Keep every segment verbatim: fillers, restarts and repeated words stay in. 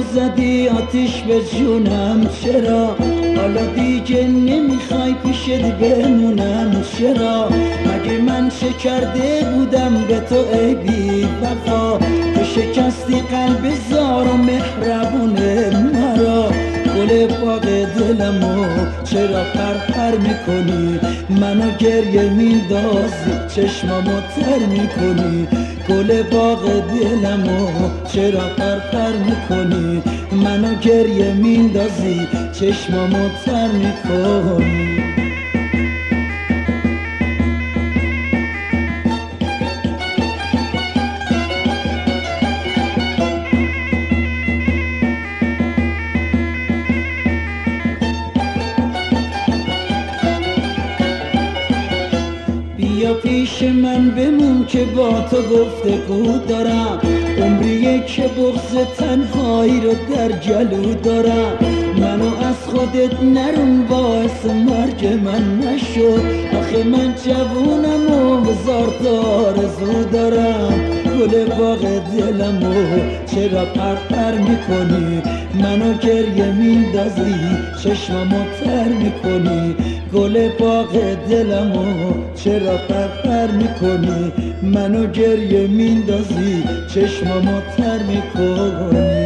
زدی آتیش به جونم، چرا حالا دیگه نمیخوای پیشت بمونم؟ چرا مگه من چه کرده بودم به تو ای بی وفا؟ تو شکستی قلب زار و مهربونه مرا. گل باغ دلمو چرا پرپر میکنی؟ منو گریه میندازی چشمامو تر میکنی. گل باغ دلمو چرا پرپر میکنی؟ منو گریه میندازی چشمامو تر میکنی. بیا پیش من بمون که با تو گفتگو دارم، عمریه که بغض تنهایی رو در جلو دارم. منو از خودت نرون باعث مرگ من نشو، آخه من جوونم و هزار تا آرزو دارم. گل باغ دلمو چرا پرپر میکنی؟ منو گریه میندازی چشمامو تر میکنی. گل باغ دلمو چرا پرپر میکنی؟ منو گریه میندازی چشمامو تر میکنی.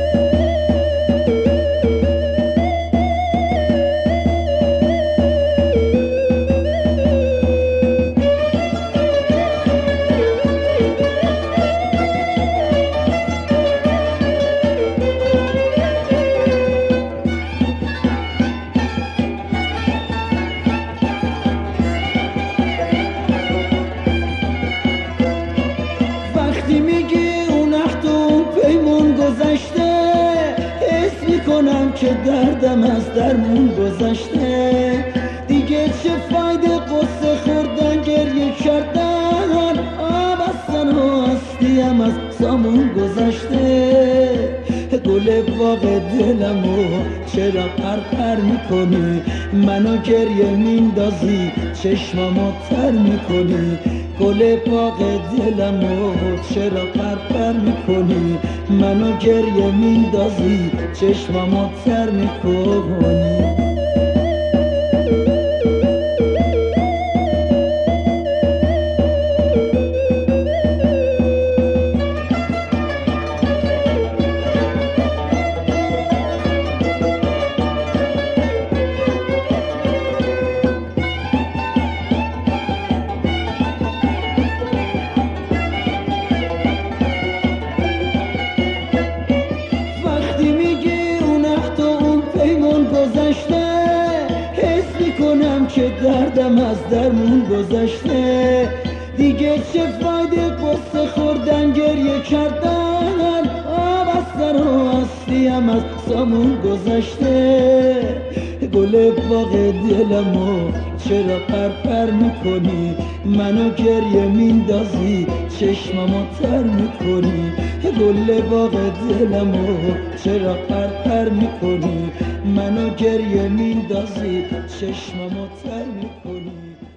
وقتی میگی اون عهد و اون پیمون گذشته، حس میکنم که دردم از درمون گذشته. دیگه چه فایده قصه خوردن گریه کردن؟ آب از و هستیم از سامون گذشته. گل باغ دلمو چرا پرپر میکنی؟ منو گریه میندازی چشمامو تر میکنی. گل باغ دلمو چرا پرپر میکنی؟ منو گریه میندازی چشمامو تر میکنی. که دردم از درمون گذشته. دیگه چه فایده قصه خوردن گریه کردن؟ آب از سر و هستیم از سامون گذشته. گل باغ دلمو چرا پرپر میکنی؟ منو گریه میندازی چشمامو تر میکنی. گل باغ دلمو چرا پرپر میکنی؟ منو گریه میندازی چشمامو تر میکنی.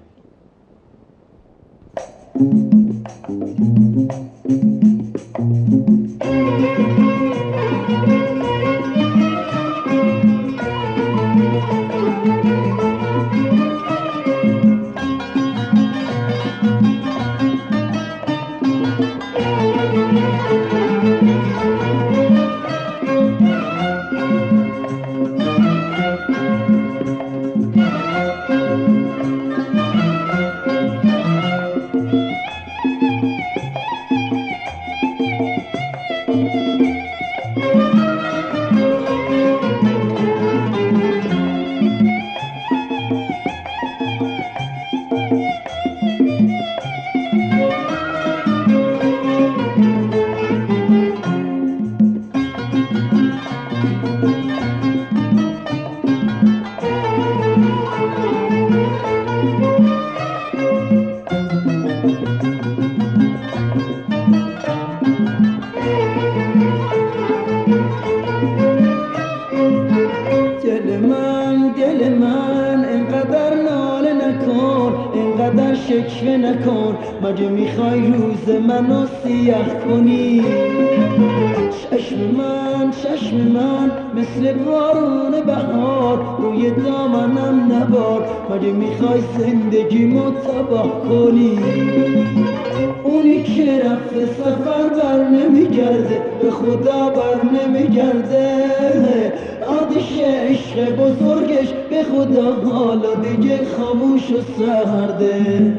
شکوه نکن، مگه میخوای روز منو سیاه کنی؟ چشم من من چشم من مثل بارون بهار روی دامنم نبار مگه میخوای زندگیمو تباه کنی اونی که رفته سفر بر نمیگرده به خدا بر نمیگرده آتیش عشق بزرگش به خدا حالا دیگه خاموش و سرده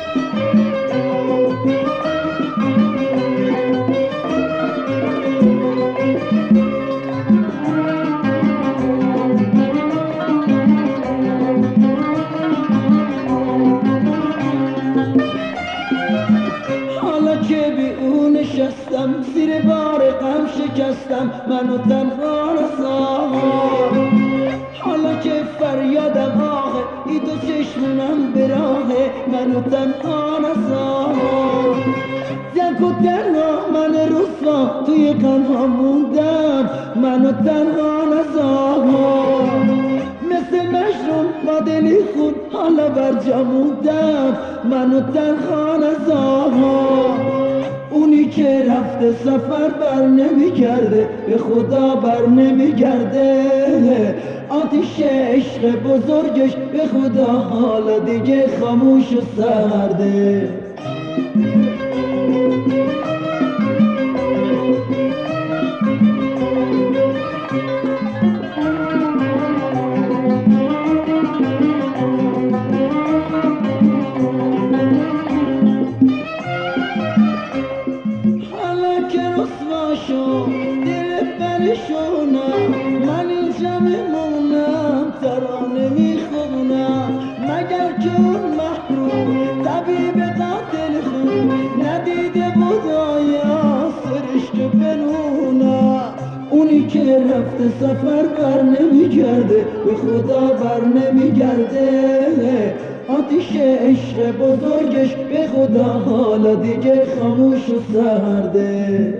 نشستم زیر بار غم شکستم منو تنها رسان حالا که فریادم آخه ای دو چشمونم به راهه منو تنها رسان یک و تنها من رسوا توی قنها موندم منو تنها رسان مثل مشروم با دلی خون حالا برجا موندم منو تنها رسان اونی که رفته سفر بر نمیگرده به خدا بر نمیگرده آتیش عشق بزرگش به خدا حالا دیگه خاموش و سرده دل پریشونم من اینجا میمونم ترانه میخونم مگر که اون محروم طبیب قاتل خون ندیده بود آیا سرش که بنونم اونی که رفته سفر بر نمیگرده به خدا بر نمیگرده آتیش عشق بزرگش به خدا حالا دیگه خاموش و سرده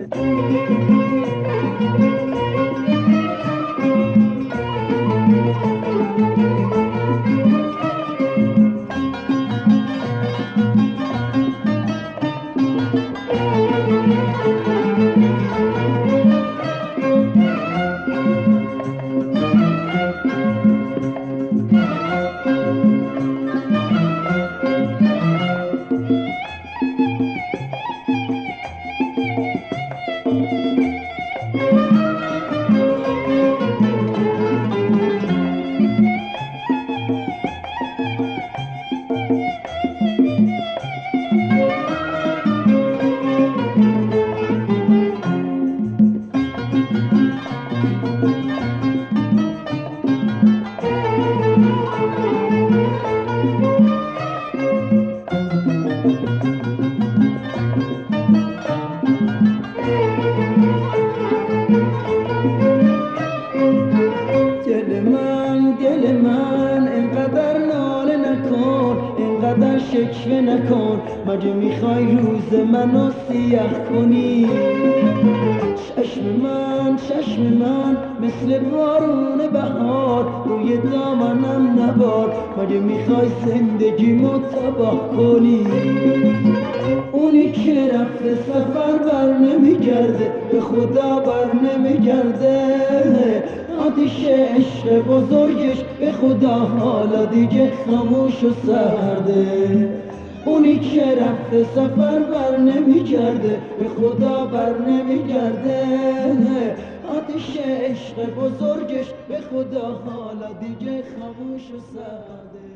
دل من اینقدر ناله نکن اینقدر شکوه نکن مگه میخوای روز منو سیاه کنی چشم من چشم من مثل بارون بهار روی دامنم نبار مگه میخوای زندگیمو تباه کنی اونی که رفته سفر بر نمیگرده به خدا بر نمیگرده آتیش عشق بزرگش به خدا حالا دیگه خاموش و سرده اونی که رفته سفر بر نمیگرده به خدا بر نمیگرده آتیش عشق بزرگش به خدا حالا دیگه خاموش و سرده